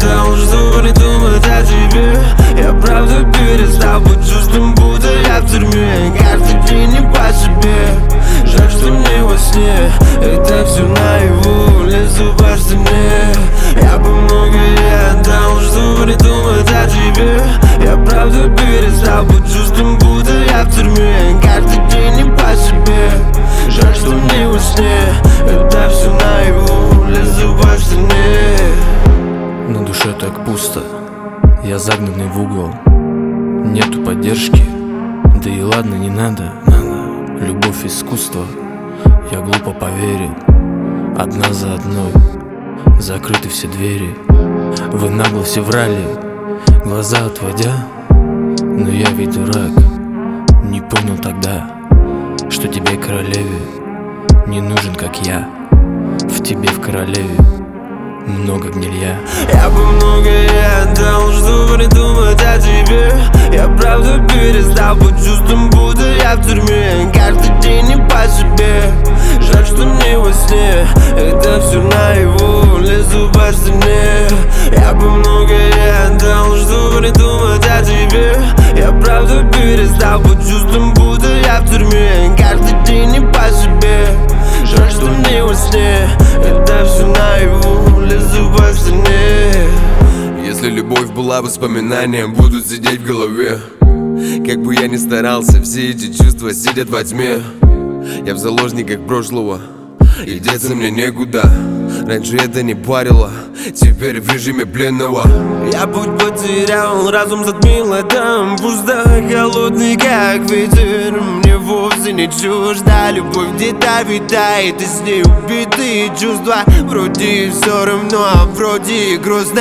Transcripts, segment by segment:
должен не думать о тебе. Я правда перестал быть чувством, будто я в тюрьме. Каждый день не по себе. Жаль, что мне во сне это все наяву. Лезу по стене. Я бы многое отдал, чтобы не думать о тебе. Я правда перестал быть чувством, будто я в тюрьме. Каждый день не по себе. Жаль, что мне во сне это все наяву. Лезу по стене. На душе так пусто, я загнанный в угол. Нету поддержки, да и ладно, не надо. Любовь, искусство, я глупо поверил. Одна за одной, закрыты все двери. Вы нагло все врали, глаза отводя. Но я ведь дурак, не понял тогда, что тебе, королеве, не нужен, как я. В тебе, в королеве, много гнилья. Я бы многое отдал, чтобы не думать о тебе. Я правда перестал быть чувством, будто я в тюрьме. Каждый день не по себе. Жаль, что мне во сне это все наяву. Лезу по стене. Я бы многое отдал, чтобы не думать о тебе. Я правда перестал быть чувством, будто я в тюрьме. Каждый день не по себе. Жаль, что мне во сне это все наяву. Лезу по стене. Если любовь была воспоминанием, будут сидеть в голове. Как бы я ни старался, все эти чувства сидят во тьме. Я в заложниках прошлого, и деться мне некуда. Раньше это не парило, теперь в режиме пленного. Я путь потерял, разум затмило, там пусто, холодный как ветер. Мне вовсе не чужда любовь, где-то витает, и с ней убитые чувства. Вроде все равно, а вроде и грустно.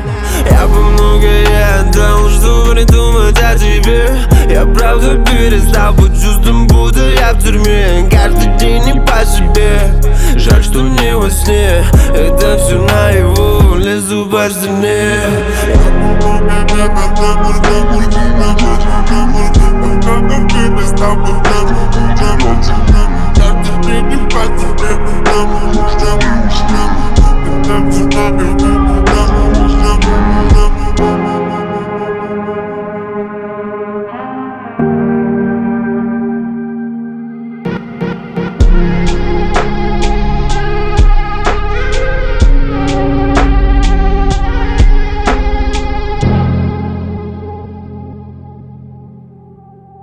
Я бы многое отдал, чтобы не думать о тебе. Я правда перестал быть чувством, будто я в тюрьме. Каждый день не по себе. Жаль, что мне во сне это все наяву. Лезу по стене. Каждый день не по себе.